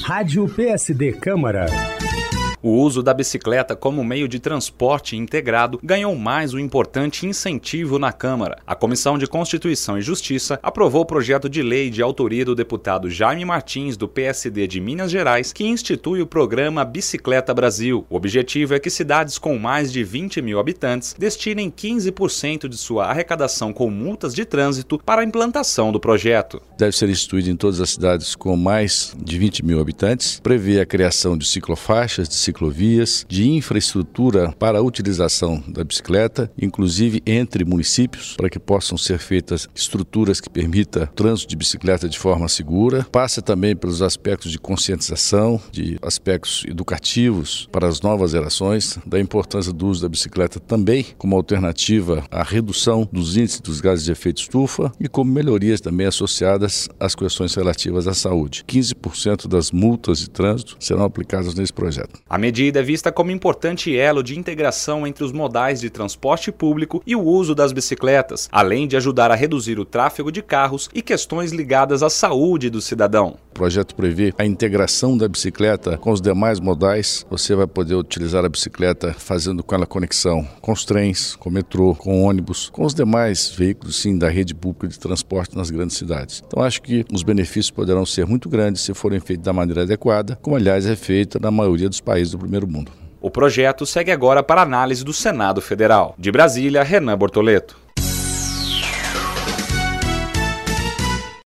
Rádio PSD Câmara. O uso da bicicleta como meio de transporte integrado ganhou mais um importante incentivo na Câmara. A Comissão de Constituição e Justiça aprovou o projeto de lei de autoria do deputado Jaime Martins, do PSD de Minas Gerais, que institui o programa Bicicleta Brasil. O objetivo é que cidades com mais de 20 mil habitantes destinem 15% de sua arrecadação com multas de trânsito para a implantação do projeto. Deve ser instituído em todas as cidades com mais de 20 mil habitantes, prevê a criação de ciclofaixas, de ciclovias, de infraestrutura para a utilização da bicicleta, inclusive entre municípios, para que possam ser feitas estruturas que permitam o trânsito de bicicleta de forma segura. Passa também pelos aspectos de conscientização, de aspectos educativos para as novas gerações, da importância do uso da bicicleta também como alternativa à redução dos índices dos gases de efeito estufa e como melhorias também associadas às questões relativas à saúde. 15% das multas de trânsito serão aplicadas nesse projeto. A medida é vista como importante elo de integração entre os modais de transporte público e o uso das bicicletas, além de ajudar a reduzir o tráfego de carros e questões ligadas à saúde do cidadão. O projeto prevê a integração da bicicleta com os demais modais. Você vai poder utilizar a bicicleta fazendo com ela conexão com os trens, com o metrô, com o ônibus, com os demais veículos sim, da rede pública de transporte nas grandes cidades. Então acho que os benefícios poderão ser muito grandes se forem feitos da maneira adequada, como aliás é feita na maioria dos países do primeiro mundo. O projeto segue agora para análise do Senado Federal. De Brasília, Renan Bortoleto.